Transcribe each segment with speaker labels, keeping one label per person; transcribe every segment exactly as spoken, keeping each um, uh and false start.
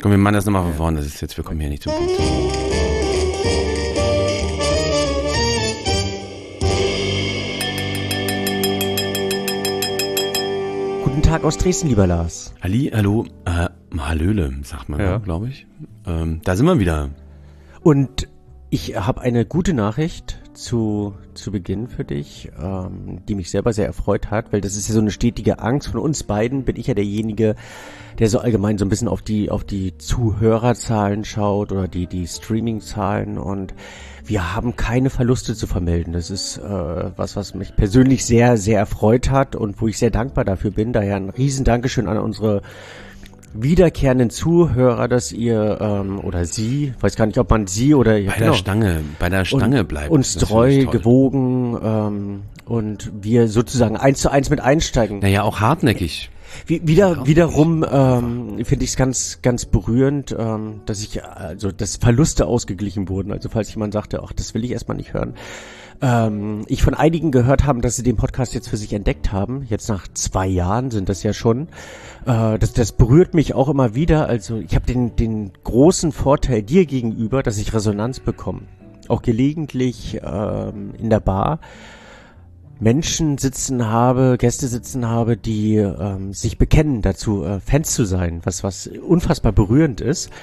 Speaker 1: Komm, wir machen das nochmal von vorne. Das ist jetzt, wir kommen hier nicht zum Punkt.
Speaker 2: Guten Tag aus Dresden, lieber Lars.
Speaker 1: Halli, hallo, äh, Hallöle, sagt man, ja. glaube ich. Ähm, da sind wir wieder.
Speaker 2: Und ich habe eine gute Nachricht zu zu Beginn für dich, ähm, die mich selber sehr erfreut hat, weil das ist ja so eine stetige Angst von uns beiden. Bin ich ja derjenige, der so allgemein so ein bisschen auf die auf die Zuhörerzahlen schaut oder die die Streaming-Zahlen, und wir haben keine Verluste zu vermelden. Das ist äh, was, was mich persönlich sehr sehr erfreut hat und wo ich sehr dankbar dafür bin. Daher ein riesen Dankeschön an unsere wiederkehrenden Zuhörer, dass ihr ähm, oder sie, weiß gar nicht, ob man sie oder
Speaker 1: bei genau, der Stange, bei der Stange
Speaker 2: und,
Speaker 1: bleibt,
Speaker 2: uns treu, gewogen ähm, und wir sozusagen eins zu eins mit einsteigen.
Speaker 1: Naja, auch hartnäckig.
Speaker 2: Wie, wieder wiederum ähm, finde ich es ganz ganz berührend, ähm, dass ich also dass Verluste ausgeglichen wurden. Also falls jemand sagte, ach, das will ich erstmal nicht hören. Ähm, ich von einigen gehört haben, dass sie den Podcast jetzt für sich entdeckt haben. Jetzt nach zwei Jahren sind das ja schon. Äh, das, das berührt mich auch immer wieder. Also ich habe den, den großen Vorteil dir gegenüber, dass ich Resonanz bekomme. Auch gelegentlich ähm, in der Bar Menschen sitzen habe, Gäste sitzen habe, die ähm, sich bekennen dazu, äh, Fans zu sein, was was unfassbar berührend ist.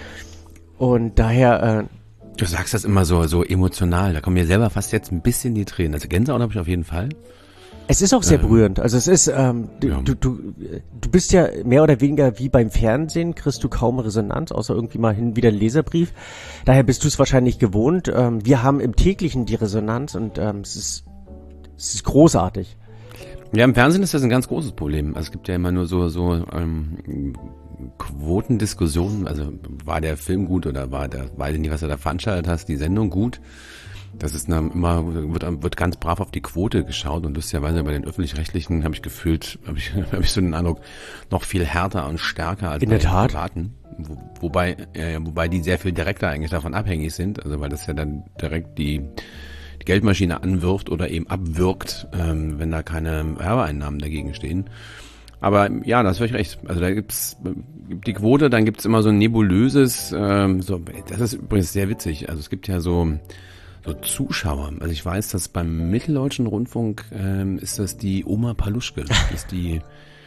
Speaker 2: Und daher... Äh,
Speaker 1: Du sagst das immer so so emotional, da kommen mir selber fast jetzt ein bisschen die Tränen. Also Gänsehaut habe ich auf jeden Fall.
Speaker 2: Es ist auch sehr ähm, berührend. Also es ist, ähm, du,
Speaker 1: ja.
Speaker 2: du, du, du bist ja mehr oder weniger wie beim Fernsehen, kriegst du kaum Resonanz, außer irgendwie mal hin wieder einen Leserbrief. Daher bist du es wahrscheinlich gewohnt. Ähm, wir haben im täglichen die Resonanz und ähm, es ist, es ist großartig.
Speaker 1: Ja, im Fernsehen ist das ein ganz großes Problem. Also es gibt ja immer nur so so ähm, Quotendiskussionen. Also war der Film gut oder war der, weiß ich nicht, was du da veranstaltet hast, die Sendung gut? Das ist eine, immer wird wird ganz brav auf die Quote geschaut, und lustigerweise bei den öffentlich-rechtlichen habe ich gefühlt, habe ich habe ich so den Eindruck, noch viel härter und stärker als
Speaker 2: in
Speaker 1: bei
Speaker 2: der Tat.
Speaker 1: den privaten. Wo, wobei äh, wobei die sehr viel direkter eigentlich davon abhängig sind. Also weil das ja dann direkt die die Geldmaschine anwirft oder eben abwirkt, ähm, wenn da keine Werbeeinnahmen dagegen stehen. Aber ja, das völlig recht. Also da gibt's die Quote, dann gibt's immer so ein nebulöses, ähm, so, das ist übrigens sehr witzig. Also es gibt ja so so Zuschauer. Also ich weiß, dass beim Mitteldeutschen Rundfunk ähm, ist das die Oma Paluschke. Ist die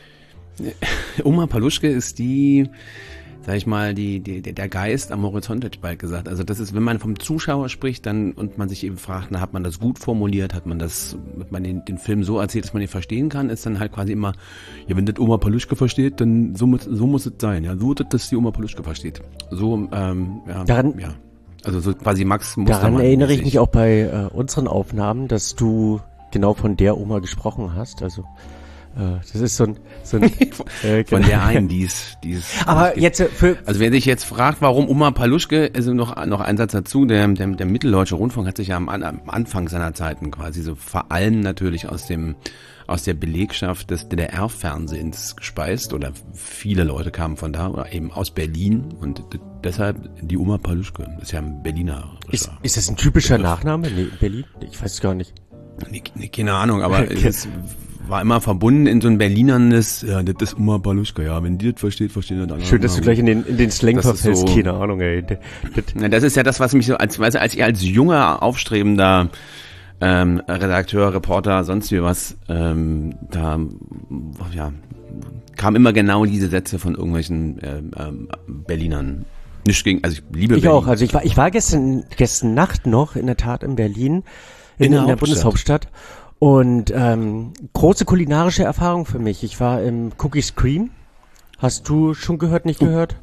Speaker 1: Oma Paluschke ist die, sag ich mal, die, die, der Geist am Horizont, hätte ich bald gesagt. Also das ist, wenn man vom Zuschauer spricht, dann, und man sich eben fragt, na, hat man das gut formuliert, hat man das, hat man den, den Film so erzählt, dass man ihn verstehen kann, ist dann halt quasi immer, ja, wenn das Oma Paluschke versteht, dann so muss, so muss es sein, ja, so, dass die Oma Paluschke versteht. So, ähm, ja,
Speaker 2: daran,
Speaker 1: ja. Also so quasi Max Mustermann.
Speaker 2: Daran erinnere ich mich auch bei äh, unseren Aufnahmen, dass du genau von der Oma gesprochen hast, also das ist so ein, so ein
Speaker 1: äh, von der einen, die ist, die ist.
Speaker 2: Aber jetzt für
Speaker 1: also wer sich jetzt fragt, warum Oma Paluschke, also noch noch ein Satz dazu: Der der, der Mitteldeutsche Rundfunk hat sich ja am, am Anfang seiner Zeiten quasi so vor allem natürlich aus dem aus der Belegschaft des D D R-Fernsehens gespeist, oder viele Leute kamen von da, oder eben aus Berlin, und deshalb die Oma Paluschke. Das ist ja ein Berliner.
Speaker 2: Ist, ist das ein typischer Begriff. Nachname? Nee, Berlin? Ich weiß es gar nicht.
Speaker 1: Nee, nee, keine Ahnung, aber es ist, war immer verbunden in so ein Berlinernes, ja, das ist Oma Paluschke, ja, wenn die das versteht, versteht das andere.
Speaker 2: Schön, dass du gleich in den, in den Slang verfällst, so, keine Ahnung, ey. Das,
Speaker 1: na, das ist ja das, was mich so, als, weißt du, als ich als junger, aufstrebender ähm, Redakteur, Reporter, sonst wie was, ähm, da, ja, kam immer genau diese Sätze von irgendwelchen ähm, ähm, Berlinern. Nicht gegen, also ich liebe
Speaker 2: ich
Speaker 1: Berlin.
Speaker 2: Ich auch, also ich war, ich war gestern, gestern Nacht noch in der Tat in Berlin, in, in der, in der Bundeshauptstadt. Und ähm, große kulinarische Erfahrung für mich. Ich war im Cookie Scream. Hast du schon gehört, nicht gehört?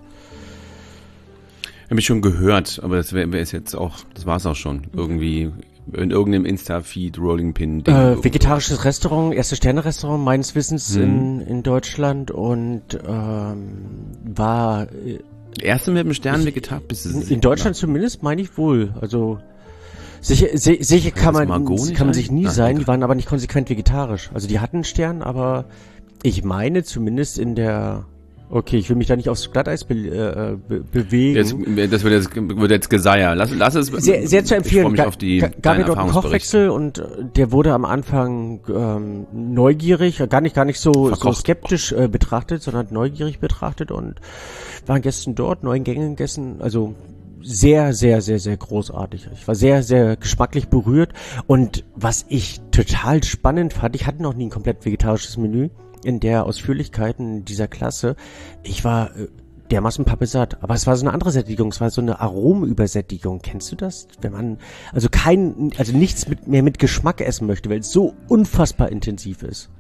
Speaker 1: Habe ich schon gehört, aber das wäre wär jetzt auch, das war's auch schon. Irgendwie in irgendeinem Insta-Feed, Rolling Pin.
Speaker 2: Äh, vegetarisches Restaurant, erste Sterne-Restaurant meines Wissens hm. in, in Deutschland, und ähm, war äh,
Speaker 1: erste mit dem Stern vegetarisch.
Speaker 2: In, in Deutschland ja. Zumindest, meine ich wohl. Also sicher, sicher kann man, kann man sich nie Ach, sein, die waren aber nicht konsequent vegetarisch. Also die hatten einen Stern, aber ich meine zumindest in der Okay, ich will mich da nicht aufs Glatteis be äh, be bewegen.
Speaker 1: Jetzt, das wird jetzt, wird jetzt Geseier. Lass, lass es.
Speaker 2: Sehr, sehr zu empfehlen.
Speaker 1: Ich freue mich auf die
Speaker 2: gab ja dort einen Kochwechsel und der wurde am Anfang ähm, neugierig, gar nicht, gar nicht so, so skeptisch äh, betrachtet, sondern neugierig betrachtet und waren gestern dort, neun Gänge gegessen, also sehr, sehr, sehr, sehr großartig. Ich war sehr, sehr geschmacklich berührt und was ich total spannend fand, ich hatte noch nie ein komplett vegetarisches Menü in der Ausführlichkeiten dieser Klasse. Ich war äh, dermaßen pappesatt, aber es war so eine andere Sättigung, es war so eine Aromenübersättigung. Kennst du das? Wenn man also kein, also nichts mit, mehr mit Geschmack essen möchte, weil es so unfassbar intensiv ist.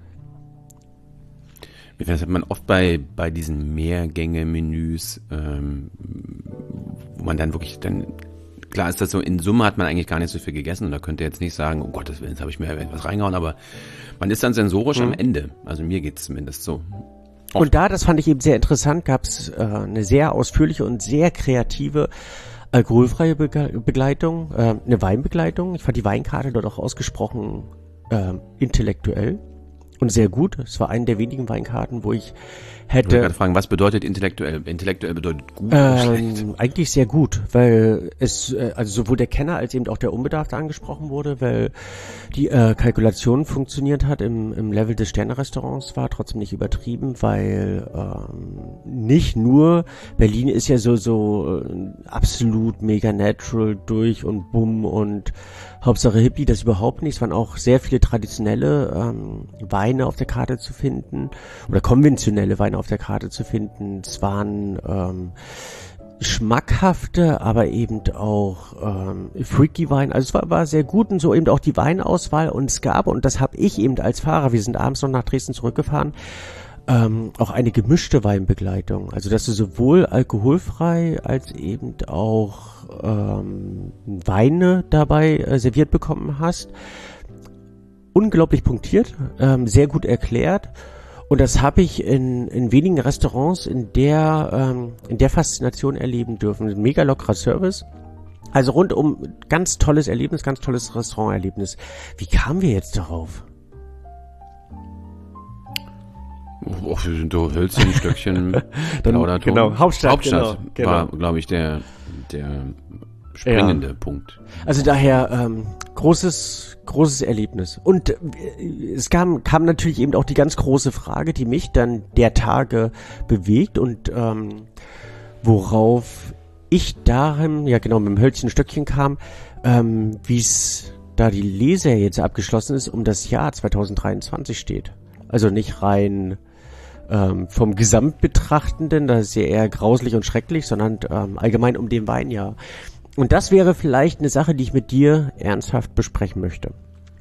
Speaker 1: Das hat man oft bei bei diesen Mehrgänge-Menüs, ähm, wo man dann wirklich dann, klar ist das so, in Summe hat man eigentlich gar nicht so viel gegessen und da könnte jetzt nicht sagen, oh Gottes Willen, jetzt habe ich mir etwas reingehauen, aber man ist dann sensorisch mhm. am Ende. Also mir geht's zumindest so. Oft.
Speaker 2: Und da, das fand ich eben sehr interessant, gab's äh, eine sehr ausführliche und sehr kreative alkoholfreie Bege- Begleitung, äh, eine Weinbegleitung. Ich fand die Weinkarte dort auch ausgesprochen äh, intellektuell. Und sehr gut. Es war eine der wenigen Weinkarten, wo ich hätte... Ich wollte
Speaker 1: gerade fragen, was bedeutet intellektuell? Intellektuell bedeutet gut
Speaker 2: ähm,
Speaker 1: oder schlecht?
Speaker 2: Eigentlich sehr gut, weil es, also sowohl der Kenner als eben auch der Unbedarfte angesprochen wurde, weil die äh, Kalkulation funktioniert hat im, im Level des Sterne-Restaurants, war trotzdem nicht übertrieben, weil ähm, nicht nur, Berlin ist ja so, so äh, absolut mega natural durch und bumm und Hauptsache Hippie, das überhaupt nicht. Es waren auch sehr viele traditionelle ähm, Weine auf der Karte zu finden oder konventionelle Weine auf der Karte zu finden. Es waren ähm, schmackhafte, aber eben auch ähm, freaky Wein. Also es war, war sehr gut und so eben auch die Weinauswahl und es gab, und das habe ich eben als Fahrer, wir sind abends noch nach Dresden zurückgefahren, ähm, auch eine gemischte Weinbegleitung. Also dass du sowohl alkoholfrei als eben auch ähm, Weine dabei äh, serviert bekommen hast. Unglaublich punktiert, ähm, sehr gut erklärt. Und das habe ich in, in wenigen Restaurants in der, ähm, in der Faszination erleben dürfen. Ein mega lockerer Service. Also rundum ganz tolles Erlebnis, ganz tolles Restauranterlebnis. Wie kamen wir jetzt darauf?
Speaker 1: Oh, wir sind so Hölzchen, Stöckchen,
Speaker 2: Dann, genau, Hauptstadt,
Speaker 1: Hauptstadt
Speaker 2: genau,
Speaker 1: war,
Speaker 2: genau.
Speaker 1: glaube ich, der, der springende
Speaker 2: ja.
Speaker 1: Punkt.
Speaker 2: Also daher ähm, großes, großes Erlebnis. Und äh, es kam, kam natürlich eben auch die ganz große Frage, die mich dann der Tage bewegt und ähm, worauf ich dahin, ja genau, mit dem Hölzchen Stöckchen kam, ähm, wie es da die Lese jetzt abgeschlossen ist, um das Jahr zwanzig dreiundzwanzig steht. Also nicht rein ähm, vom Gesamtbetrachtenden, das ist ja eher grauslich und schrecklich, sondern ähm, allgemein um den Weinjahr. Und das wäre vielleicht eine Sache, die ich mit dir ernsthaft besprechen möchte.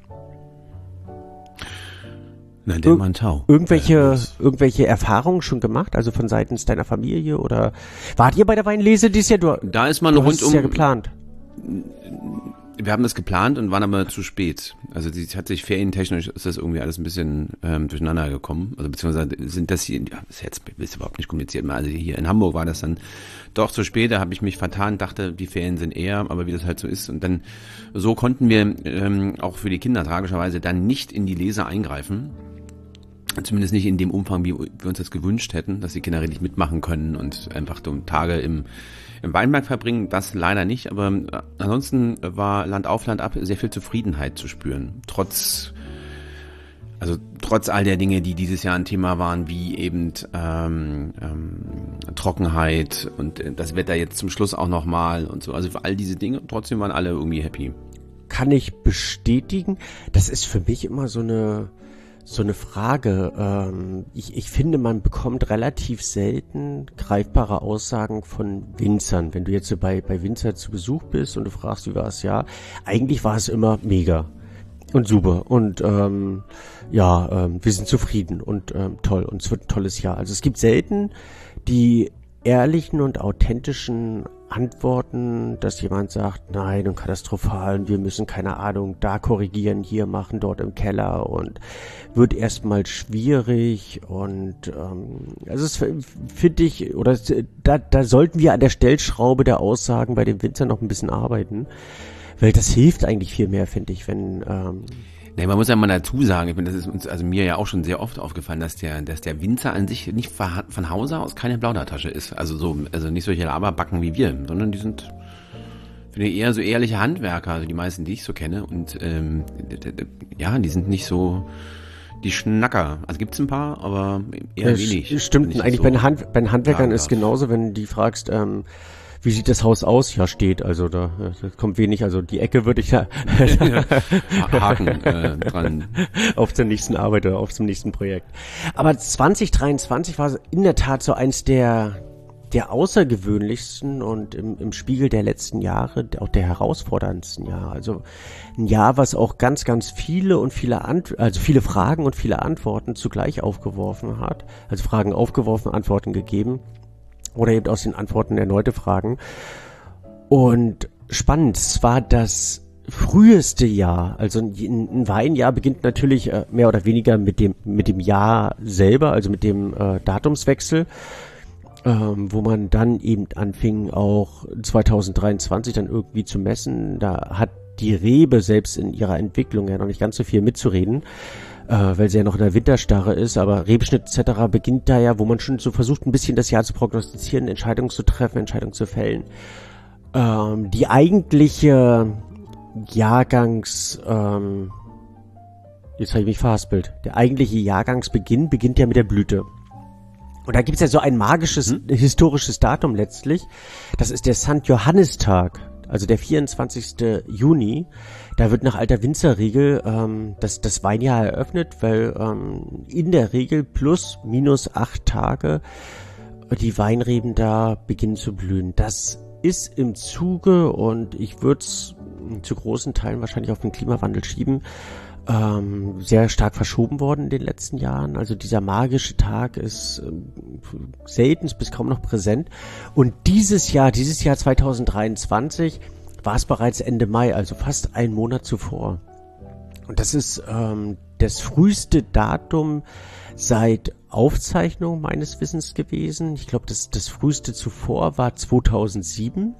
Speaker 1: Na, der Mann Tau.
Speaker 2: Irgendwelche, äh, irgendwelche Erfahrungen schon gemacht, also von seitens deiner Familie oder wart ihr bei der Weinlese dieses Jahr? Du,
Speaker 1: da ist man
Speaker 2: du
Speaker 1: rund
Speaker 2: hast es
Speaker 1: um,
Speaker 2: ja geplant.
Speaker 1: Wir haben das geplant und waren aber zu spät. Also die hat sich ferientechnisch ist das irgendwie alles ein bisschen ähm, durcheinander gekommen. Also beziehungsweise sind das hier, ja, ist jetzt ist überhaupt nicht kompliziert. Also hier in Hamburg war das dann doch zu spät. Da habe ich mich vertan, dachte, die Ferien sind eher, aber wie das halt so ist. Und dann so konnten wir ähm, auch für die Kinder tragischerweise dann nicht in die Lese eingreifen. Zumindest nicht in dem Umfang, wie wir uns das gewünscht hätten, dass die Kinder richtig mitmachen können und einfach so Tage im im Weinberg verbringen, das leider nicht, aber ansonsten war Land auf, Land ab sehr viel Zufriedenheit zu spüren. Trotz, also trotz all der Dinge, die dieses Jahr ein Thema waren, wie eben ähm, ähm, Trockenheit und das Wetter jetzt zum Schluss auch nochmal und so. Also für all diese Dinge, trotzdem waren alle irgendwie happy.
Speaker 2: Kann ich bestätigen. Das ist für mich immer so eine So eine Frage. Ähm, ich, ich finde, man bekommt relativ selten greifbare Aussagen von Winzern. Wenn du jetzt so bei, bei Winzer zu Besuch bist und du fragst, wie war es, ja, eigentlich war es immer mega und super und ähm, ja, ähm, wir sind zufrieden und ähm, toll und es wird ein tolles Jahr. Also es gibt selten die ehrlichen und authentischen Antworten, dass jemand sagt, nein und katastrophal und wir müssen, keine Ahnung, da korrigieren, hier machen, dort im Keller und wird erstmal schwierig und ähm, also es finde ich, oder da, da sollten wir an der Stellschraube der Aussagen bei den Winzern noch ein bisschen arbeiten, weil das hilft eigentlich viel mehr, finde ich, wenn ähm,
Speaker 1: Nee, man muss ja mal dazu sagen, ich meine, das ist uns, also mir ja auch schon sehr oft aufgefallen, dass der, dass der Winzer an sich nicht von Hause aus keine Plaudertasche ist. Also so, also nicht solche Laberbacken wie wir, sondern die sind, finde ich, eher so ehrliche Handwerker, also die meisten, die ich so kenne. Und ähm, ja, die sind nicht so die Schnacker. Also gibt's ein paar, aber eher
Speaker 2: ja,
Speaker 1: wenig.
Speaker 2: Stimmt, eigentlich so bei den, Hand, bei den Handwerkern ist genauso, wenn du die fragst, ähm, wie sieht das Haus aus? Ja, steht, also da, da kommt wenig, also die Ecke würde ich ja
Speaker 1: Haken äh, dran.
Speaker 2: Auf zur nächsten Arbeit oder auf zum nächsten Projekt. Aber zwanzig dreiundzwanzig war in der Tat so eins der der außergewöhnlichsten und im, im Spiegel der letzten Jahre auch der herausforderndsten Jahre. Also ein Jahr, was auch ganz, ganz viele und viele Ant- also viele Fragen und viele Antworten zugleich aufgeworfen hat. Also Fragen aufgeworfen, Antworten gegeben. Oder eben aus den Antworten erneute Fragen. Und spannend, es war das früheste Jahr, also ein, ein Weinjahr beginnt natürlich äh, mehr oder weniger mit dem mit dem Jahr selber, also mit dem äh, Datumswechsel, ähm, wo man dann eben anfing, auch zwanzig dreiundzwanzig dann irgendwie zu messen. Da hat die Rebe selbst in ihrer Entwicklung ja noch nicht ganz so viel mitzureden, äh, weil sie ja noch in der Winterstarre ist, aber Rebenschnitt et cetera beginnt da ja, wo man schon so versucht, ein bisschen das Jahr zu prognostizieren, Entscheidungen zu treffen, Entscheidungen zu fällen. Ähm, die eigentliche Jahrgangs, ähm, jetzt habe ich mich verhaspelt, der eigentliche Jahrgangsbeginn beginnt ja mit der Blüte. Und da gibt's ja so ein magisches, hm? historisches Datum letztlich, das ist der Sankt Johannistag. Also der vierundzwanzigste Juni, da wird nach alter Winzerregel ähm, das, das Weinjahr eröffnet, weil ähm, in der Regel plus minus acht Tage die Weinreben da beginnen zu blühen. Das ist im Zuge, und ich würde es zu großen Teilen wahrscheinlich auf den Klimawandel schieben, ähm, sehr stark verschoben worden in den letzten Jahren. Also dieser magische Tag ist äh, selten bis kaum noch präsent. Und dieses Jahr, dieses Jahr zwanzig dreiundzwanzig, war es bereits Ende Mai, also fast einen Monat zuvor. Und das ist ähm, das früheste Datum seit Aufzeichnung meines Wissens gewesen. Ich glaube, das, das früheste zuvor war zweitausendsieben.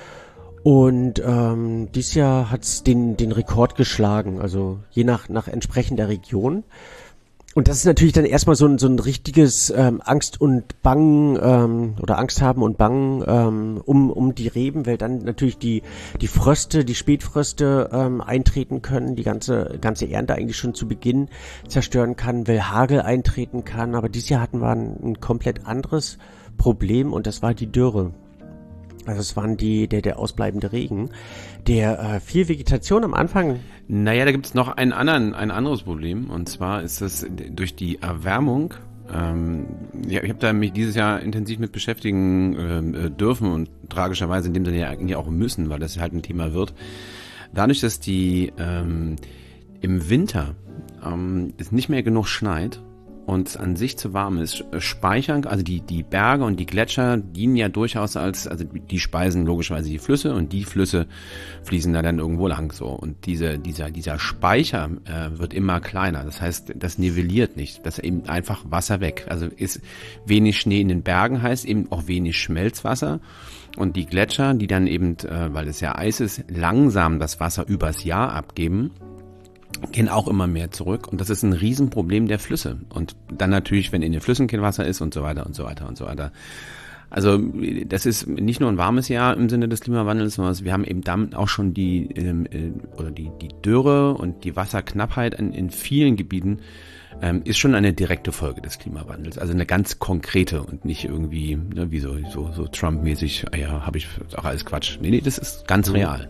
Speaker 2: Und ähm, dieses Jahr hat es den, den Rekord geschlagen, also je nach, nach entsprechender Region. Und das ist natürlich dann erstmal so ein, so ein richtiges ähm, Angst und Bangen ähm, oder Angst haben und Bangen ähm, um, um die Reben, weil dann natürlich die, die Fröste, die Spätfröste ähm, eintreten können, die ganze, ganze Ernte eigentlich schon zu Beginn zerstören kann, weil Hagel eintreten kann. Aber dieses Jahr hatten wir ein, ein komplett anderes Problem, und das war die Dürre. Also es waren die, der, der ausbleibende Regen, der äh, viel Vegetation am Anfang.
Speaker 1: Naja, da gibt es noch einen anderen, ein anderes Problem, und zwar ist das durch die Erwärmung. Ähm, ja, ich habe da mich dieses Jahr intensiv mit beschäftigen äh, dürfen und tragischerweise in dem Sinne ja eigentlich auch müssen, weil das halt ein Thema wird. Dadurch, dass die ähm, im Winter ähm, es nicht mehr genug schneit und es an sich zu warm ist, speichern, also die, die Berge und die Gletscher dienen ja durchaus als, also die speisen logischerweise die Flüsse, und die Flüsse fließen da dann irgendwo lang, so. Und diese, dieser, dieser Speicher äh, wird immer kleiner. Das heißt, das nivelliert nicht. Das ist eben einfach Wasser weg. Also ist wenig Schnee in den Bergen, heißt eben auch wenig Schmelzwasser. Und die Gletscher, die dann eben, äh, weil es ja Eis ist, langsam das Wasser übers Jahr abgeben, gehen auch immer mehr zurück, und das ist ein Riesenproblem der Flüsse. Und dann natürlich, wenn in den Flüssen kein Wasser ist und so weiter und so weiter und so weiter. Also das ist nicht nur ein warmes Jahr im Sinne des Klimawandels, sondern wir haben eben damit auch schon die ähm, äh, oder die die Dürre und die Wasserknappheit in, in vielen Gebieten ähm, ist schon eine direkte Folge des Klimawandels. Also eine ganz konkrete und nicht irgendwie, ne, wie so so, so Trump-mäßig, ah ja, habe ich auch alles Quatsch. Nee, nee, das ist ganz real.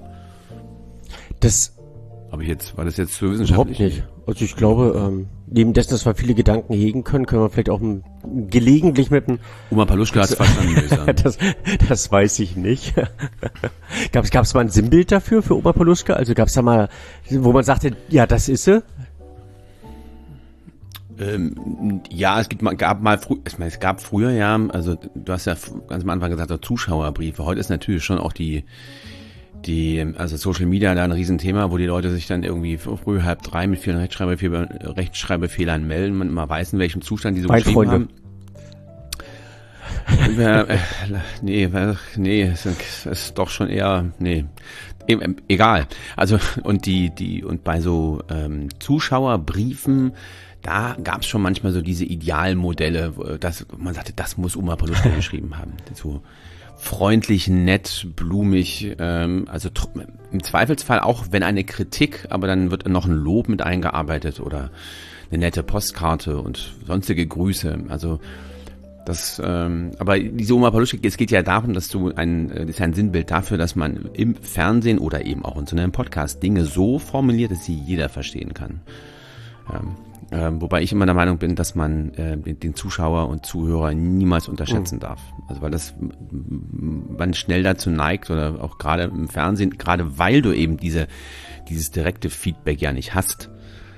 Speaker 2: Das
Speaker 1: Aber jetzt, war das jetzt zu wissenschaftlich?
Speaker 2: Überhaupt nicht. Also ich glaube, ähm, neben dessen, dass wir viele Gedanken hegen können, können wir vielleicht auch m- gelegentlich mit einem...
Speaker 1: Oma Paluschka hat's verstanden, würde ich sagen.
Speaker 2: das, das weiß ich nicht. gab's, gab's mal ein Sinnbild dafür, für Oma Paluschka? Also gab's da mal, wo man sagte, ja, das ist sie?
Speaker 1: Ähm, ja, es gibt mal, gab mal, frü- ich meine, es gab früher ja, also du hast ja ganz am Anfang gesagt, Zuschauerbriefe. Heute ist natürlich schon auch die Die, also Social Media da ein Riesenthema, wo die Leute sich dann irgendwie früh halb drei mit vielen Rechtschreibfehlern, Rechtschreibfehlern melden, man immer weiß, in welchem Zustand die so geschrieben haben. äh, nee, nee, es ist doch schon eher, nee, e- egal. Also und die, die und bei so ähm, Zuschauerbriefen, da gab es schon manchmal so diese Idealmodelle, dass man sagte, das muss Oma Poluschka geschrieben haben. So freundlich, nett, blumig, ähm, also tr- im Zweifelsfall auch, wenn eine Kritik, aber dann wird noch ein Lob mit eingearbeitet oder eine nette Postkarte und sonstige Grüße. Also das, ähm, aber diese Oma Poluschka, es geht ja darum, dass du ein, das ist ja ein Sinnbild dafür, dass man im Fernsehen oder eben auch in so einem Podcast Dinge so formuliert, dass sie jeder verstehen kann. Ähm, ähm, wobei ich immer der Meinung bin, dass man äh, den, den Zuschauer und Zuhörer niemals unterschätzen mhm. darf. Also weil das man schnell dazu neigt oder auch gerade im Fernsehen, gerade weil du eben diese dieses direkte Feedback ja nicht hast,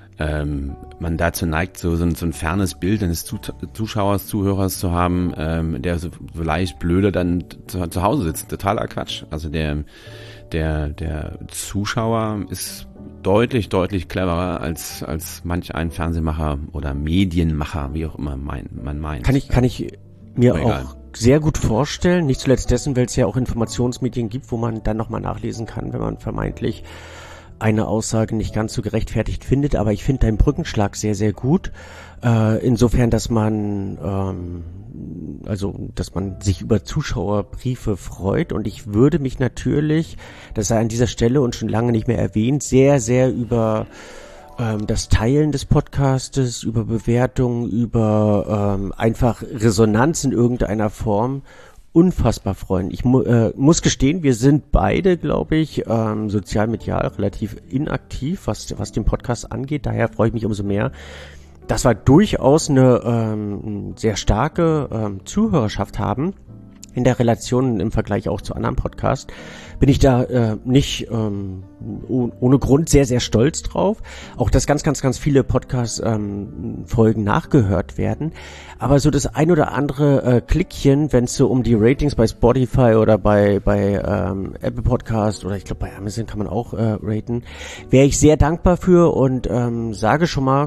Speaker 1: ähm, man dazu neigt, so, so, ein, so ein fernes Bild eines Zuschauers, Zuhörers zu haben, ähm, der so, so leicht blöde dann zu, zu Hause sitzt. Totaler Quatsch. Also der der der Zuschauer ist deutlich, deutlich cleverer als als manch ein Fernsehmacher oder Medienmacher, wie auch immer mein, man meint.
Speaker 2: Kann ich, kann ich mir auch sehr gut vorstellen, nicht zuletzt dessen, weil es ja auch Informationsmedien gibt, wo man dann nochmal nachlesen kann, wenn man vermeintlich eine Aussage nicht ganz so gerechtfertigt findet, aber ich finde deinen Brückenschlag sehr, sehr gut, äh, insofern, dass man ähm, also, dass man sich über Zuschauerbriefe freut und ich würde mich natürlich, das sei an dieser Stelle und schon lange nicht mehr erwähnt, sehr, sehr über ähm, das Teilen des Podcastes, über Bewertungen, über ähm, einfach Resonanz in irgendeiner Form unfassbar freuen. Ich mu- äh, muss gestehen, wir sind beide, glaube ich, ähm, sozialmedial relativ inaktiv, was, was den Podcast angeht. Daher freue ich mich umso mehr. Das war durchaus eine ähm, sehr starke ähm, Zuhörerschaft haben. In der Relation im Vergleich auch zu anderen Podcasts bin ich da äh, nicht ähm, oh, ohne Grund sehr, sehr stolz drauf. Auch, dass ganz, ganz, ganz viele Podcast-Folgen ähm, nachgehört werden. Aber so das ein oder andere äh, Klickchen, wenn es so um die Ratings bei Spotify oder bei bei ähm, Apple Podcast oder ich glaube bei Amazon kann man auch äh, raten, wäre ich sehr dankbar für und ähm, sage schon mal,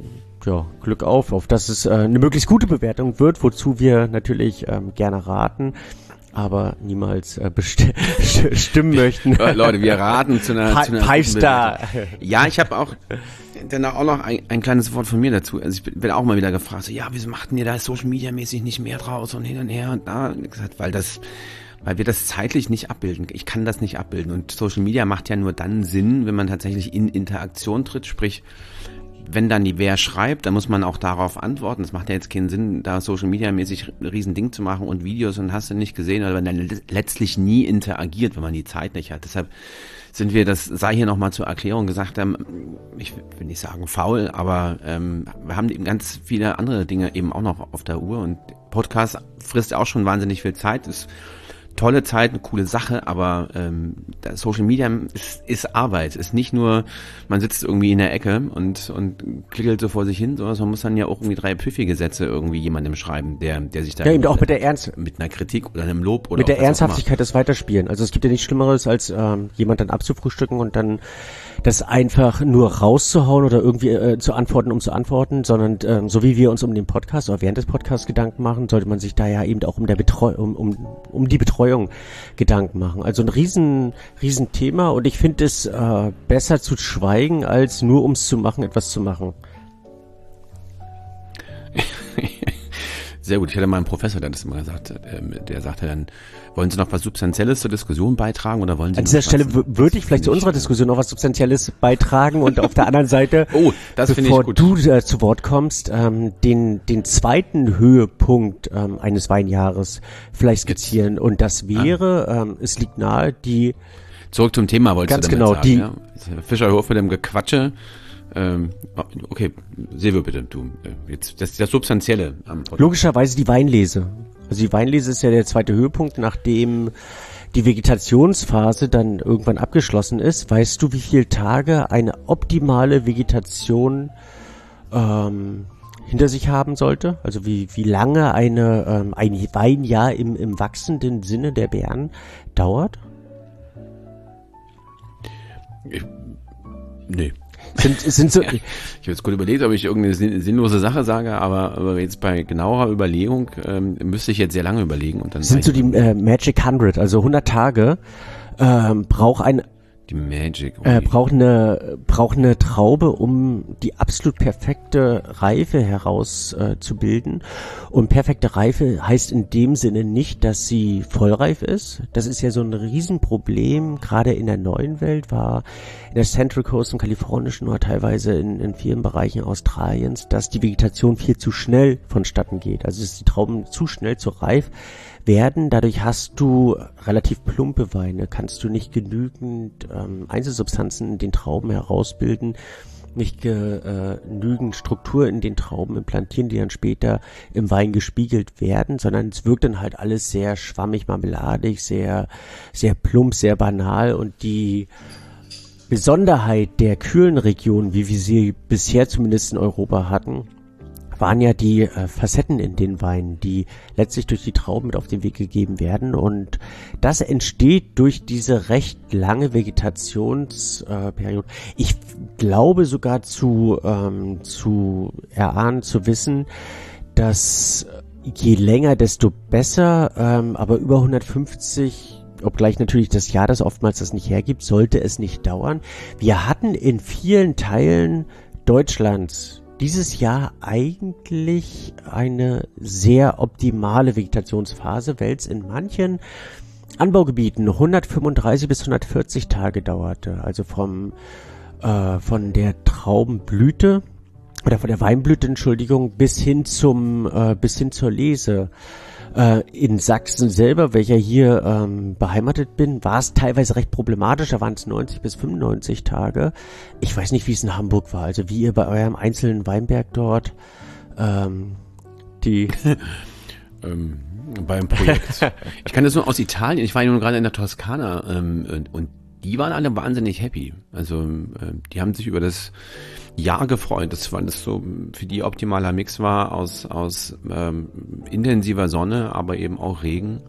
Speaker 2: ja, Glück auf, auf dass es äh, eine möglichst gute Bewertung wird, wozu wir natürlich ähm, gerne raten, aber niemals äh, besti- stimmen möchten.
Speaker 1: Leute, wir raten zu einer, zu einer
Speaker 2: Five-Star.
Speaker 1: Ja, ich habe auch dann auch noch ein, ein kleines Wort von mir dazu. Also ich bin auch mal wieder gefragt, so, ja, wieso machten ihr da Social Media mäßig nicht mehr draus und hin und her und da? Und gesagt, weil das weil wir das zeitlich nicht abbilden. Ich kann das nicht abbilden und Social Media macht ja nur dann Sinn, wenn man tatsächlich in Interaktion tritt, sprich wenn dann die wer schreibt, dann muss man auch darauf antworten. Das macht ja jetzt keinen Sinn, da Social Media mäßig ein Riesending zu machen und Videos und hast du nicht gesehen, oder wenn dann letztlich nie interagiert, wenn man die Zeit nicht hat. Deshalb sind wir, das sei hier nochmal zur Erklärung gesagt, haben, ich will nicht sagen faul, aber ähm, wir haben eben ganz viele andere Dinge eben auch noch auf der Uhr und Podcast frisst auch schon wahnsinnig viel Zeit. Ist tolle Zeit, eine coole Sache, aber ähm, Social Media ist, ist Arbeit, ist nicht nur, man sitzt irgendwie in der Ecke und und klickelt so vor sich hin, sondern man muss dann ja auch irgendwie drei pfiffige Sätze irgendwie jemandem schreiben, der der sich da
Speaker 2: ja, eben auch mit der Ernst
Speaker 1: mit einer Kritik oder einem Lob oder
Speaker 2: mit der Ernsthaftigkeit des Weiterspielen. Also es gibt ja nichts Schlimmeres, als ähm, jemand dann abzufrühstücken und dann das einfach nur rauszuhauen oder irgendwie äh, zu antworten, um zu antworten, sondern ähm, so wie wir uns um den Podcast oder während des Podcasts Gedanken machen, sollte man sich da ja eben auch um der Betreu- um, um, um die Betreuung Gedanken machen. Also ein riesen, riesen Thema und ich finde es äh, besser zu schweigen, als nur ums zu machen, etwas zu machen.
Speaker 1: Sehr gut. Ich hatte mal einen Professor, der das immer gesagt, ähm, der sagte dann, wollen Sie noch was Substanzielles zur Diskussion beitragen oder wollen Sie
Speaker 2: an dieser Stelle
Speaker 1: w-
Speaker 2: würde ich vielleicht zu unserer Diskussion noch was Substanzielles beitragen und auf der anderen Seite,
Speaker 1: oh, das
Speaker 2: bevor
Speaker 1: ich gut.
Speaker 2: du äh, zu Wort kommst, ähm, den den zweiten Höhepunkt ähm, eines Weinjahres vielleicht skizzieren und das wäre, ah. ähm, es liegt nahe, die
Speaker 1: zurück zum Thema wolltest
Speaker 2: ganz
Speaker 1: du damit
Speaker 2: genau
Speaker 1: sagen,
Speaker 2: die
Speaker 1: ja? Fischerhof mit dem Gequatsche. Ähm, okay, Silvio bitte, du, jetzt das, das Substanzielle am Podcast.
Speaker 2: Logischerweise die Weinlese. Also die Weinlese ist ja der zweite Höhepunkt, nachdem die Vegetationsphase dann irgendwann abgeschlossen ist. Weißt du, wie viele Tage eine optimale Vegetation ähm, hinter sich haben sollte? Also wie wie lange eine ähm, ein Weinjahr im im wachsenden Sinne der Beeren dauert?
Speaker 1: Ich, nee.
Speaker 2: Sind, sind so,
Speaker 1: ja, ich habe jetzt kurz überlegt, ob ich irgendeine sinnlose Sache sage, aber, aber jetzt bei genauerer Überlegung ähm, müsste ich jetzt sehr lange überlegen. Und dann
Speaker 2: sind so die äh, Magic hundert, also hundert Tage, ähm, braucht ein
Speaker 1: Die Magic. Okay.
Speaker 2: Äh, braucht eine braucht eine Traube, um die absolut perfekte Reife herauszubilden. Äh, zu bilden. Und perfekte Reife heißt in dem Sinne nicht, dass sie vollreif ist. Das ist ja so ein Riesenproblem, gerade in der neuen Welt, war in der Central Coast im kalifornischen oder teilweise in, in vielen Bereichen Australiens, dass die Vegetation viel zu schnell vonstatten geht. Also dass die Trauben zu schnell zu reif werden. Dadurch hast du relativ plumpe Weine, kannst du nicht genügend ähm, Einzelsubstanzen in den Trauben herausbilden, nicht ge, äh, genügend Struktur in den Trauben implantieren, die dann später im Wein gespiegelt werden, sondern es wirkt dann halt alles sehr schwammig, marmeladig, sehr, sehr plump, sehr banal und die Besonderheit der kühlen Region, wie wir sie bisher zumindest in Europa hatten, waren ja die äh, Facetten in den Weinen, die letztlich durch die Trauben mit auf den Weg gegeben werden und das entsteht durch diese recht lange Vegetationsperiode. Äh, ich glaube sogar zu, ähm, zu erahnen, zu wissen, dass je länger, desto besser, ähm, aber über hundertfünfzig, obgleich natürlich das Jahr das oftmals das nicht hergibt, sollte es nicht dauern. Wir hatten in vielen Teilen Deutschlands dieses Jahr eigentlich eine sehr optimale Vegetationsphase, weil es in manchen Anbaugebieten hundertfünfunddreißig bis hundertvierzig Tage dauerte. Also vom äh, von der Traubenblüte oder von der Weinblüte, Entschuldigung, bis hin zum äh, bis hin zur Lese. Äh, in Sachsen selber, welcher hier ähm, beheimatet bin, war es teilweise recht problematisch. Da waren es neunzig bis fünfundneunzig Tage. Ich weiß nicht, wie es in Hamburg war. Also wie ihr bei eurem einzelnen Weinberg dort ähm, die
Speaker 1: ähm, beim Projekt. Ich kann das nur aus Italien. Ich war ja nun gerade in der Toskana ähm, und, und die waren alle wahnsinnig happy. Also äh, die haben sich über das Jahr gefreut, das, weil das so für die optimaler Mix war aus aus ähm, intensiver Sonne, aber eben auch Regen.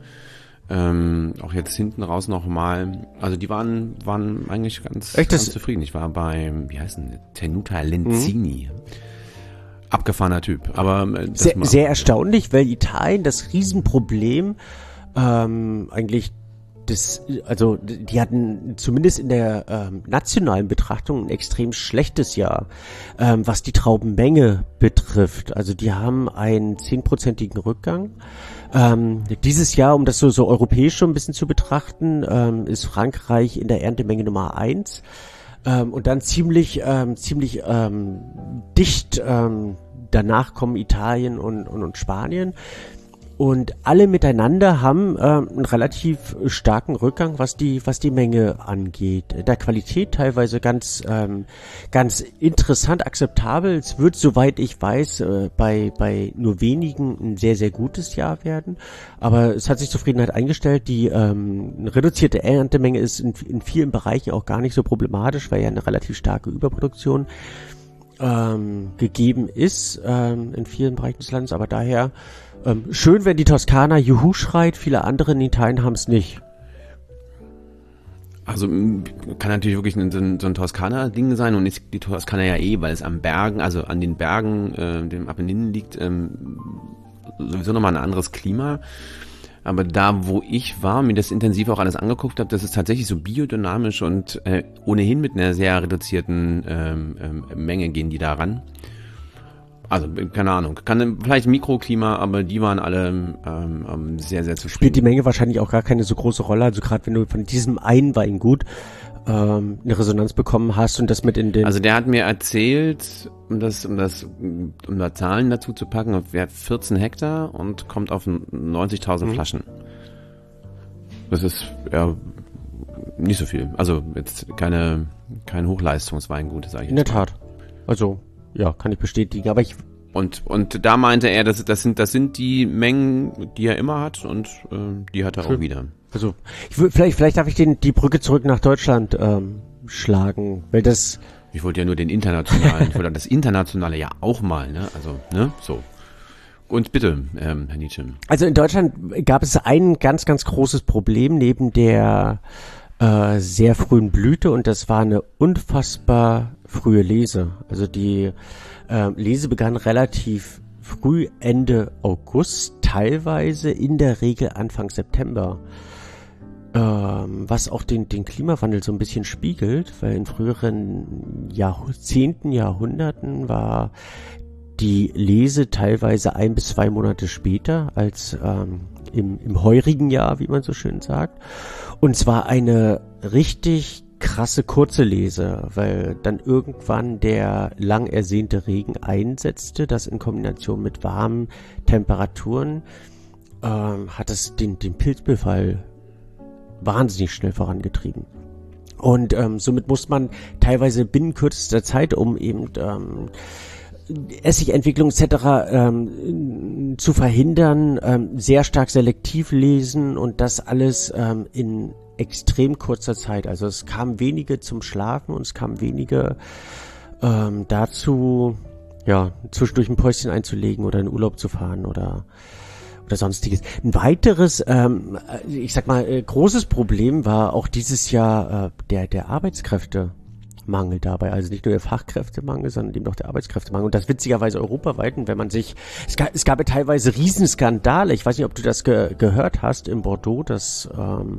Speaker 1: Ähm, auch jetzt hinten raus nochmal. Also die waren waren eigentlich ganz, ganz zufrieden. Ich war bei, wie heißt denn, Tenuta Lenzini. Mhm. Abgefahrener Typ. Aber äh, das
Speaker 2: sehr, sehr erstaunlich, weil Italien das Riesenproblem ähm, eigentlich Das, also die hatten zumindest in der ähm, nationalen Betrachtung ein extrem schlechtes Jahr, ähm, was die Traubenmenge betrifft. Also die haben einen zehnprozentigen Rückgang. Ähm, dieses Jahr, um das so, so europäisch schon ein bisschen zu betrachten, ähm, ist Frankreich in der Erntemenge Nummer eins. Ähm, und dann ziemlich, ähm, ziemlich ähm, dicht ähm, danach kommen Italien und, und, und Spanien. Und alle miteinander haben ähm, einen relativ starken Rückgang, was die was die Menge angeht. Der Qualität teilweise ganz ähm, ganz interessant, akzeptabel. Es wird, soweit ich weiß, äh, bei bei nur wenigen ein sehr sehr gutes Jahr werden. Aber es hat sich Zufriedenheit eingestellt. Die ähm, reduzierte Erntemenge ist in, in vielen Bereichen auch gar nicht so problematisch, weil ja eine relativ starke Überproduktion ähm, gegeben ist ähm, in vielen Bereichen des Landes. Aber daher Ähm, schön, wenn die Toskana Juhu schreit, viele andere in Italien haben es nicht.
Speaker 1: Also kann natürlich wirklich ein, so ein, so ein Toskana-Ding sein und ist die Toskana ja eh, weil es am Bergen, also an den Bergen, äh, dem Apenninen liegt, ähm, sowieso nochmal ein anderes Klima. Aber da, wo ich war, mir das intensiv auch alles angeguckt habe, das ist tatsächlich so biodynamisch und äh, ohnehin mit einer sehr reduzierten ähm, ähm, Menge gehen die da ran. Also, keine Ahnung, kann vielleicht Mikroklima, aber die waren alle ähm, sehr, sehr zufrieden.
Speaker 2: Spielt die Menge wahrscheinlich auch gar keine so große Rolle. Also gerade wenn du von diesem einen Weingut ähm, eine Resonanz bekommen hast und das mit in den...
Speaker 1: Also der hat mir erzählt, um das, um das, um da Zahlen dazu zu packen, er hat vierzehn Hektar und kommt auf neunzigtausend mhm. Flaschen. Das ist ja nicht so viel. Also jetzt keine, kein Hochleistungsweingut, sage ich.
Speaker 2: In der Tat. Also... Ja, kann ich bestätigen, aber ich...
Speaker 1: Und und da meinte er, das, das sind das sind die Mengen, die er immer hat und äh, die hat er Schön. auch wieder.
Speaker 2: Also, ich will, vielleicht vielleicht darf ich den die Brücke zurück nach Deutschland ähm, schlagen, weil das...
Speaker 1: Ich wollte ja nur den internationalen, ich wollte das internationale ja auch mal, ne? Also, ne? So. Und bitte, ähm, Herr Nietzsche.
Speaker 2: Also in Deutschland gab es ein ganz, ganz großes Problem neben der äh, sehr frühen Blüte und das war eine unfassbar frühe Lese. Also die äh, Lese begann relativ früh, Ende August, teilweise in der Regel Anfang September. Ähm, was auch den, den Klimawandel so ein bisschen spiegelt, weil in früheren Jahrzehnten, Jahrhunderten war die Lese teilweise ein bis zwei Monate später als ähm, im, im heurigen Jahr, wie man so schön sagt. Und zwar eine richtig krasse kurze Lese, weil dann irgendwann der lang ersehnte Regen einsetzte, das in Kombination mit warmen Temperaturen ähm, hat es den, den Pilzbefall wahnsinnig schnell vorangetrieben. Und ähm, somit muss man teilweise binnen kürzester Zeit, um eben ähm, Essigentwicklung et cetera ähm, zu verhindern, ähm, sehr stark selektiv lesen und das alles ähm, in extrem kurzer Zeit. Also es kamen wenige zum Schlafen und es kamen wenige ähm, dazu, ja, zwischendurch ein Päuschen einzulegen oder in Urlaub zu fahren oder oder sonstiges. Ein weiteres, ähm, ich sag mal, äh, großes Problem war auch dieses Jahr äh, der der Arbeitskräftemangel dabei. Also nicht nur der Fachkräftemangel, sondern eben auch der Arbeitskräftemangel. Und das witzigerweise europaweit. Und wenn man sich, es gab, es gab ja teilweise Riesenskandale. Ich weiß nicht, ob du das ge- gehört hast in Bordeaux, dass ähm,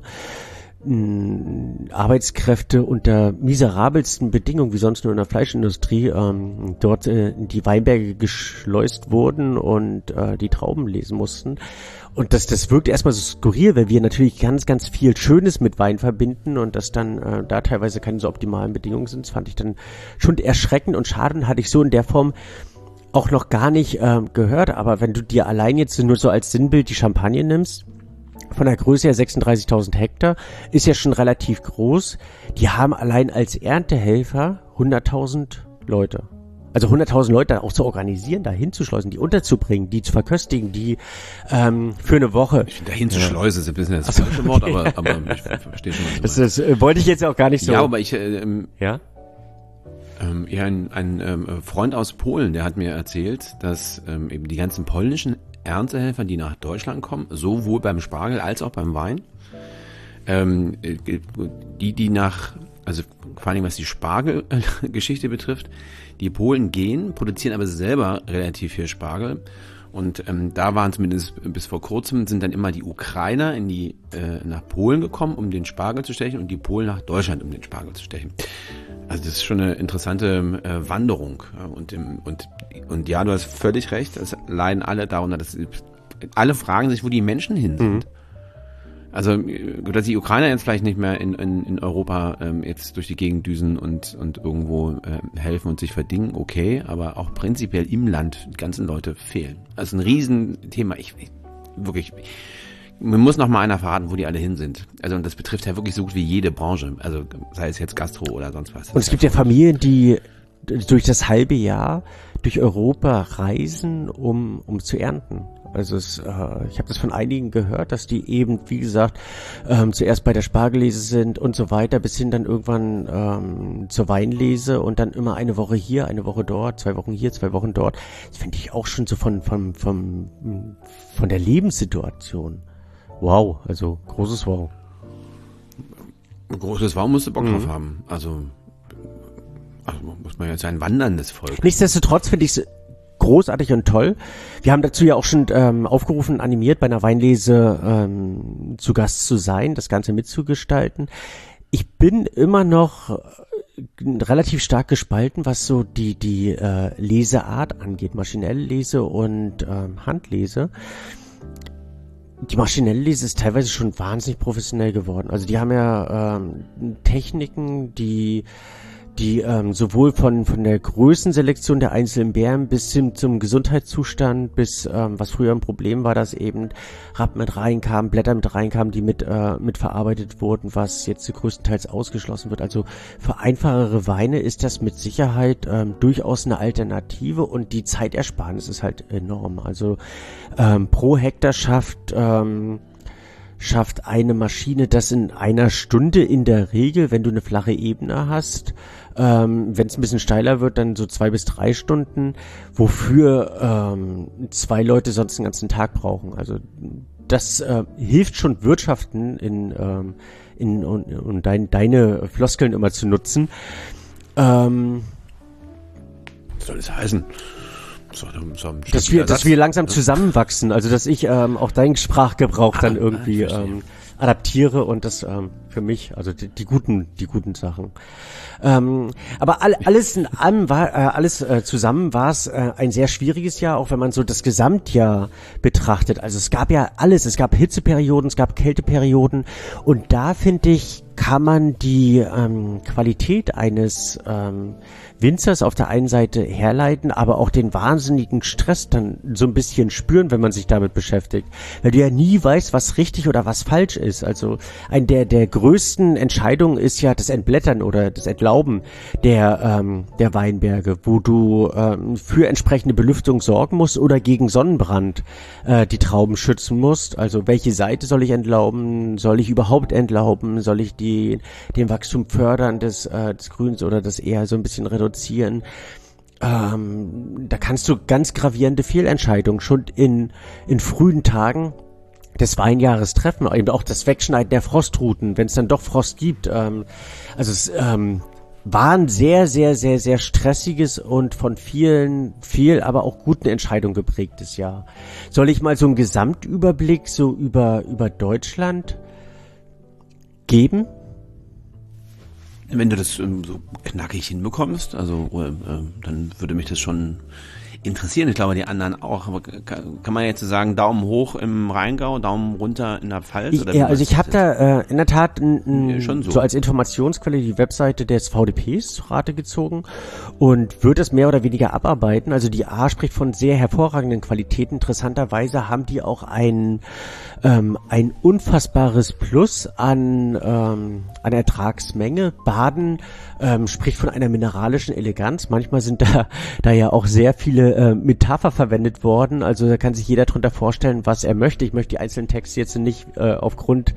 Speaker 2: Arbeitskräfte unter miserabelsten Bedingungen, wie sonst nur in der Fleischindustrie, ähm, dort äh, in die Weinberge geschleust wurden und äh, die Trauben lesen mussten. Und das, das wirkt erstmal so skurril, weil wir natürlich ganz, ganz viel Schönes mit Wein verbinden und das dann äh, da teilweise keine so optimalen Bedingungen sind. Das fand ich dann schon erschreckend und schade und hatte ich so in der Form auch noch gar nicht äh, gehört. Aber wenn du dir allein jetzt nur so als Sinnbild die Champagne nimmst, von der Größe her sechsunddreißigtausend Hektar, ist ja schon relativ groß. Die haben allein als Erntehelfer hunderttausend Leute. Also hunderttausend Leute auch zu organisieren, da hinzuschleusen, die unterzubringen, die zu verköstigen, die ähm, für eine Woche.
Speaker 1: Ich finde, da hinzuschleusen ist ein bisschen das falsche Wort, aber, aber ich verstehe schon, was du
Speaker 2: das, das äh, wollte ich jetzt auch gar nicht so.
Speaker 1: Ja, aber ich, äh, ähm,
Speaker 2: ja?
Speaker 1: Ähm, ja, ein, ein ähm, Freund aus Polen, der hat mir erzählt, dass ähm, eben die ganzen polnischen Erntehelfer, die nach Deutschland kommen, sowohl beim Spargel als auch beim Wein, ähm, die, die nach, also vor allem was die Spargelgeschichte betrifft, die Polen gehen, produzieren aber selber relativ viel Spargel und ähm, da waren zumindest bis vor kurzem, sind dann immer die Ukrainer in die äh, nach Polen gekommen, um den Spargel zu stechen und die Polen nach Deutschland, um den Spargel zu stechen. Also das ist schon eine interessante äh, Wanderung und, im, und und ja, du hast völlig recht, es leiden alle darunter, dass alle fragen sich, wo die Menschen hin sind. Mhm. Also, dass die Ukrainer jetzt vielleicht nicht mehr in, in, in Europa ähm, jetzt durch die Gegend düsen und, und irgendwo äh, helfen und sich verdingen, okay, aber auch prinzipiell im Land die ganzen Leute fehlen. Also ein Riesenthema. Ich, ich wirklich, mir muss noch mal einer verraten, wo die alle hin sind. Also und das betrifft ja wirklich so gut wie jede Branche. Also sei es jetzt Gastro oder sonst was.
Speaker 2: Und es gibt ja Familien, die durch das halbe Jahr durch Europa reisen, um um zu ernten. Also es, äh, ich habe das von einigen gehört, dass die eben, wie gesagt, ähm, zuerst bei der Spargellese sind und so weiter, bis hin dann irgendwann ähm, zur Weinlese und dann immer eine Woche hier, eine Woche dort, zwei Wochen hier, zwei Wochen dort. Das finde ich auch schon so von von von von der Lebenssituation. Wow, also großes Wow.
Speaker 1: Großes Wow musst du Bock mhm. drauf haben. Also, also muss man ja sein wanderndes Volk.
Speaker 2: Nichtsdestotrotz finde ich es großartig und toll. Wir haben dazu ja auch schon ähm, aufgerufen, animiert bei einer Weinlese ähm, zu Gast zu sein, das Ganze mitzugestalten. Ich bin immer noch relativ stark gespalten, was so die die äh, Leseart angeht, maschinelle Lese und ähm, Handlese. Die maschinelle Lese ist teilweise schon wahnsinnig professionell geworden. Also die haben ja ähm, Techniken, die die ähm, sowohl von von der Größenselektion der einzelnen Beeren bis hin zum Gesundheitszustand, bis ähm, was früher ein Problem war, dass eben Rappen mit reinkamen, Blätter mit reinkamen, die mit äh, mit verarbeitet wurden, was jetzt größtenteils ausgeschlossen wird. Also für einfachere Weine ist das mit Sicherheit ähm, durchaus eine Alternative und die Zeitersparnis ist halt enorm. Also ähm, pro Hektar schafft ähm, schafft eine Maschine das in einer Stunde in der Regel, wenn du eine flache Ebene hast. Ähm, wenn es ein bisschen steiler wird, dann so zwei bis drei Stunden, wofür ähm, zwei Leute sonst den ganzen Tag brauchen. Also das äh, hilft schon Wirtschaften in, ähm, in und, und dein, deine Floskeln immer zu nutzen. Ähm,
Speaker 1: Was soll das heißen? So, so
Speaker 2: dass wir, dass wir langsam zusammenwachsen, also dass ich ähm, auch deinen Sprachgebrauch ah, dann irgendwie ähm, adaptiere und das ähm, für mich, also die, die guten, die guten Sachen. Ähm, aber all, alles in allem war, äh, alles äh, zusammen war es äh, ein sehr schwieriges Jahr, auch wenn man so das Gesamtjahr betrachtet. Also es gab ja alles, es gab Hitzeperioden, es gab Kälteperioden und da finde ich, kann man die ähm, Qualität eines ähm, Winzers auf der einen Seite herleiten, aber auch den wahnsinnigen Stress dann so ein bisschen spüren, wenn man sich damit beschäftigt. Weil du ja nie weißt, was richtig oder was falsch ist. Also ein der der größten Entscheidungen ist ja das Entblättern oder das Entlauben der ähm, der Weinberge, wo du ähm, für entsprechende Belüftung sorgen musst oder gegen Sonnenbrand äh, die Trauben schützen musst. Also welche Seite soll ich entlauben? Soll ich überhaupt entlauben? Soll ich die den Wachstum fördern des äh, des Grüns oder das eher so ein bisschen reduzieren? Ähm, da kannst du ganz gravierende Fehlentscheidungen schon in in frühen Tagen des Weinjahres treffen, eben auch das Wegschneiden der Frostruten, wenn es dann doch Frost gibt. Ähm, also es ähm, war ein sehr, sehr, sehr, sehr stressiges und von vielen, viel, aber auch guten Entscheidungen geprägtes Jahr. Soll ich mal so einen Gesamtüberblick so über über Deutschland geben?
Speaker 1: Wenn du das ähm, so knackig hinbekommst, also äh, dann würde mich das schon interessieren. Ich glaube, die anderen auch. Aber kann, kann man jetzt sagen, Daumen hoch im Rheingau, Daumen runter in der Pfalz?
Speaker 2: Ich,
Speaker 1: oder
Speaker 2: ja, also ich habe da äh, in der Tat n, n,
Speaker 1: ja, schon so.
Speaker 2: so als Informationsquelle die Webseite des V D Ps zu Rate gezogen und würde es mehr oder weniger abarbeiten. Also die A spricht von sehr hervorragenden Qualitäten. Interessanterweise haben die auch ein ähm, ein unfassbares Plus an ähm, an Ertragsmenge. Baden ähm, spricht von einer mineralischen Eleganz. Manchmal sind da da ja auch sehr viele äh, Metapher verwendet worden. Also da kann sich jeder drunter vorstellen, was er möchte. Ich möchte die einzelnen Texte jetzt nicht äh, aufgrund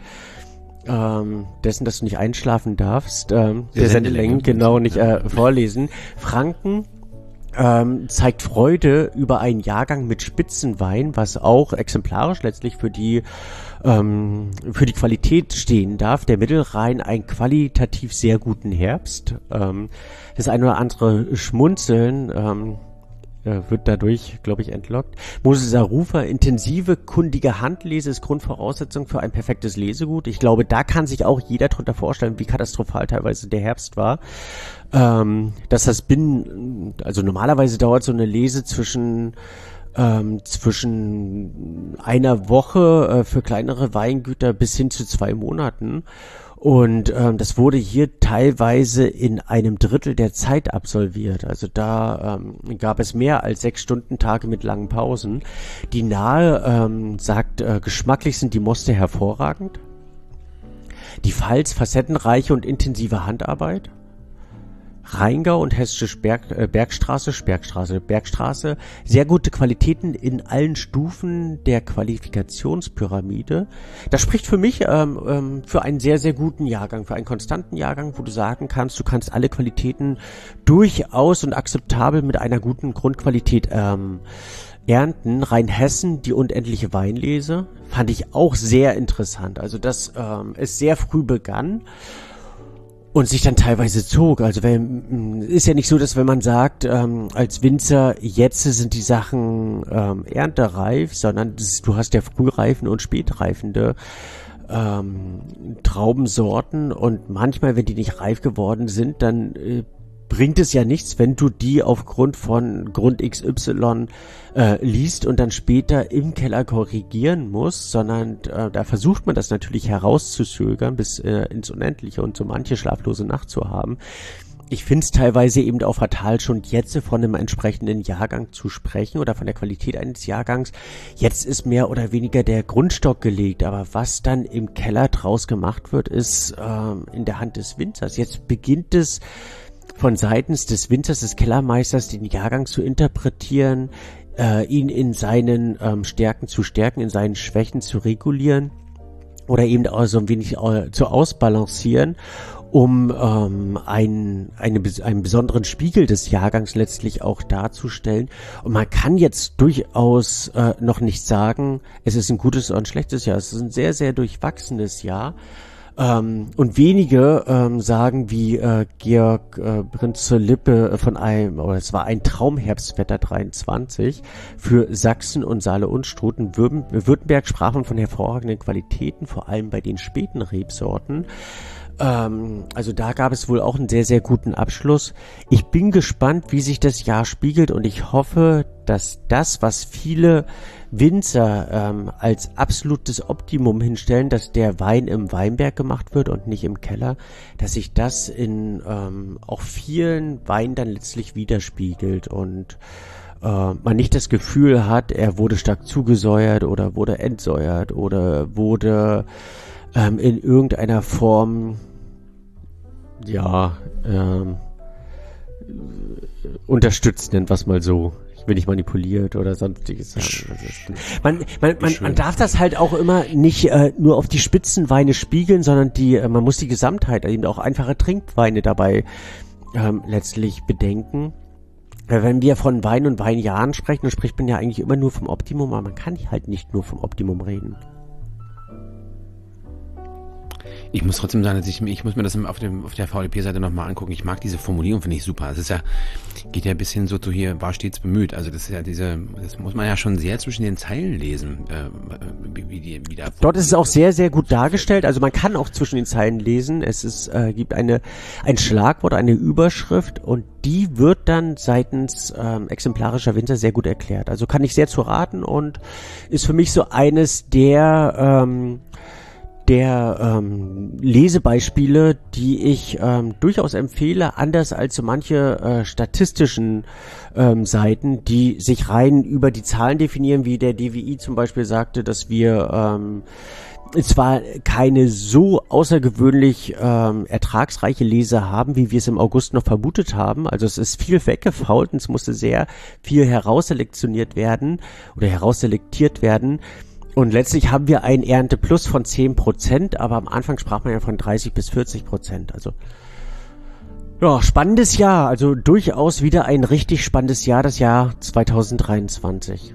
Speaker 2: ähm, dessen, dass du nicht einschlafen darfst, ähm, der, der Sendelängen genau nicht äh, vorlesen. Franken ähm, zeigt Freude über einen Jahrgang mit Spitzenwein, was auch exemplarisch letztlich für die ähm, für die Qualität stehen darf. Der Mittelrhein einen qualitativ sehr guten Herbst. Ähm, das ein oder andere Schmunzeln ähm, wird dadurch, glaube ich, entlockt. Moses Arufa, intensive, kundige Handlese ist Grundvoraussetzung für ein perfektes Lesegut. Ich glaube, da kann sich auch jeder drunter vorstellen, wie katastrophal teilweise der Herbst war. Ähm, dass das binnen, also normalerweise dauert so eine Lese zwischen ähm, zwischen einer Woche äh, für kleinere Weingüter bis hin zu zwei Monaten. Und ähm, das wurde hier teilweise in einem Drittel der Zeit absolviert. Also da ähm, gab es mehr als sechs Stunden Tage mit langen Pausen. Die Nahe ähm, sagt, äh, geschmacklich sind die Moste hervorragend. Die Pfalz facettenreiche und intensive Handarbeit. Rheingau und Hessische Berg, äh, Bergstraße, Bergstraße, Bergstraße, sehr gute Qualitäten in allen Stufen der Qualifikationspyramide. Das spricht für mich ähm, ähm, für einen sehr, sehr guten Jahrgang, für einen konstanten Jahrgang, wo du sagen kannst, du kannst alle Qualitäten durchaus und akzeptabel mit einer guten Grundqualität ähm, ernten. Rheinhessen, die unendliche Weinlese, fand ich auch sehr interessant. Also dass ähm, es sehr früh begann und sich dann teilweise zog. Also wenn, ist ja nicht so, dass wenn man sagt, ähm, als Winzer, jetzt sind die Sachen ähm, erntereif, sondern das, du hast ja frühreifen und spätreifende ähm, Traubensorten und manchmal, wenn die nicht reif geworden sind, dann äh, bringt es ja nichts, wenn du die aufgrund von Grund X Y äh, liest und dann später im Keller korrigieren musst, sondern äh, da versucht man das natürlich herauszuzögern bis äh, ins Unendliche und so manche schlaflose Nacht zu haben. Ich finde es teilweise eben auch fatal, schon jetzt von einem entsprechenden Jahrgang zu sprechen oder von der Qualität eines Jahrgangs. Jetzt ist mehr oder weniger der Grundstock gelegt, aber was dann im Keller draus gemacht wird, ist ähm, in der Hand des Winzers. Jetzt beginnt es von seitens des Winzers, des Kellermeisters, den Jahrgang zu interpretieren, äh, ihn in seinen ähm, Stärken zu stärken, in seinen Schwächen zu regulieren oder eben auch so ein wenig äh, zu ausbalancieren, um ähm, einen, eine, einen besonderen Spiegel des Jahrgangs letztlich auch darzustellen. Und man kann jetzt durchaus äh, noch nicht sagen, es ist ein gutes oder ein schlechtes Jahr. Es ist ein sehr, sehr durchwachsenes Jahr. Ähm, und wenige ähm, sagen wie äh, Georg äh, Prinz zur Lippe von einem, oder es war ein Traumherbstwetter dreiundzwanzig für Sachsen und Saale und Struten. Würm, Württemberg sprach man von hervorragenden Qualitäten, vor allem bei den späten Rebsorten. Ähm, also da gab es wohl auch einen sehr, sehr guten Abschluss. Ich bin gespannt, wie sich das Jahr spiegelt und ich hoffe, dass das, was viele Winzer ähm, als absolutes Optimum hinstellen, dass der Wein im Weinberg gemacht wird und nicht im Keller, dass sich das in ähm, auch vielen Weinen dann letztlich widerspiegelt und äh, man nicht das Gefühl hat, er wurde stark zugesäuert oder wurde entsäuert oder wurde ähm, in irgendeiner Form ja ähm, unterstützt, nennt was mal so. Ich will nicht manipuliert oder sonstiges sagen. Man, man, man, man darf das halt auch immer nicht äh, nur auf die Spitzenweine spiegeln, sondern die, äh, man muss die Gesamtheit, eben auch einfache Trinkweine dabei ähm, letztlich bedenken. Weil wenn wir von Wein und Weinjahren sprechen, dann spricht man ja eigentlich immer nur vom Optimum, aber man kann halt nicht nur vom Optimum reden.
Speaker 1: Ich muss trotzdem sagen, dass ich, ich muss mir das auf, dem, auf der V D P-Seite nochmal angucken. Ich mag diese Formulierung, finde ich super. Es ist ja, geht ja ein bisschen so zu hier, war stets bemüht. Also das ist ja diese, das muss man ja schon sehr zwischen den Zeilen lesen, äh, wie, wie die, wie der
Speaker 2: Dort ist es auch sehr, sehr gut dargestellt. Also man kann auch zwischen den Zeilen lesen. Es ist, äh, gibt eine, ein Schlagwort, eine Überschrift und die wird dann seitens ähm, exemplarischer Winzer sehr gut erklärt. Also kann ich sehr zu raten und ist für mich so eines der, ähm, der ähm, Lesebeispiele, die ich ähm, durchaus empfehle, anders als so manche äh, statistischen ähm, Seiten, die sich rein über die Zahlen definieren, wie der D W I zum Beispiel sagte, dass wir ähm, zwar keine so außergewöhnlich ähm, ertragsreiche Lese haben, wie wir es im August noch vermutet haben. Also es ist viel weggefault und es musste sehr viel herausselektioniert werden oder herausselektiert werden. Und letztlich haben wir ein Ernte Plus von zehn Prozent, aber am Anfang sprach man ja von dreißig bis vierzig Prozent. Also ja, spannendes Jahr, also durchaus wieder ein richtig spannendes Jahr, das Jahr zwanzig dreiundzwanzig.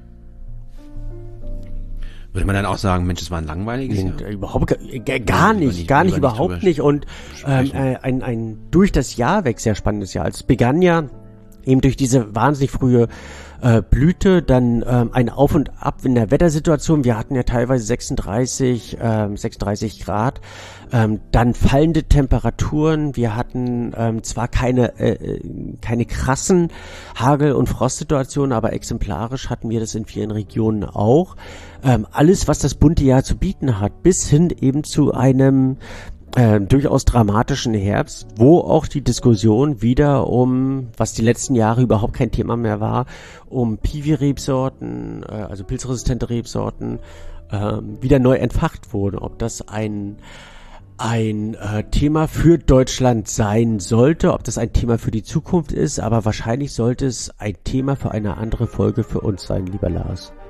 Speaker 1: Würde man dann auch sagen, Mensch, es war ein langweiliges
Speaker 2: Und,
Speaker 1: Jahr?
Speaker 2: äh, überhaupt gar, gar nicht, nicht, gar nicht, überhaupt nicht. Und ähm, äh, ein, ein durch das Jahr weg sehr spannendes Jahr. Es begann ja eben durch diese wahnsinnig frühe äh, Blüte, dann ähm, ein Auf und Ab in der Wettersituation. Wir hatten ja teilweise sechsunddreißig, ähm, sechsunddreißig Grad, ähm, dann fallende Temperaturen. Wir hatten ähm, zwar keine äh, keine krassen Hagel- und Frostsituationen, aber exemplarisch hatten wir das in vielen Regionen auch. Ähm, alles, was das bunte Jahr zu bieten hat, bis hin eben zu einem Äh, durchaus dramatischen Herbst, wo auch die Diskussion wieder um, was die letzten Jahre überhaupt kein Thema mehr war, um Piwi-Rebsorten, äh, also pilzresistente Rebsorten, äh, wieder neu entfacht wurde. Ob das ein ein äh, Thema für Deutschland sein sollte, ob das ein Thema für die Zukunft ist, aber wahrscheinlich sollte es ein Thema für eine andere Folge für uns sein, lieber Lars.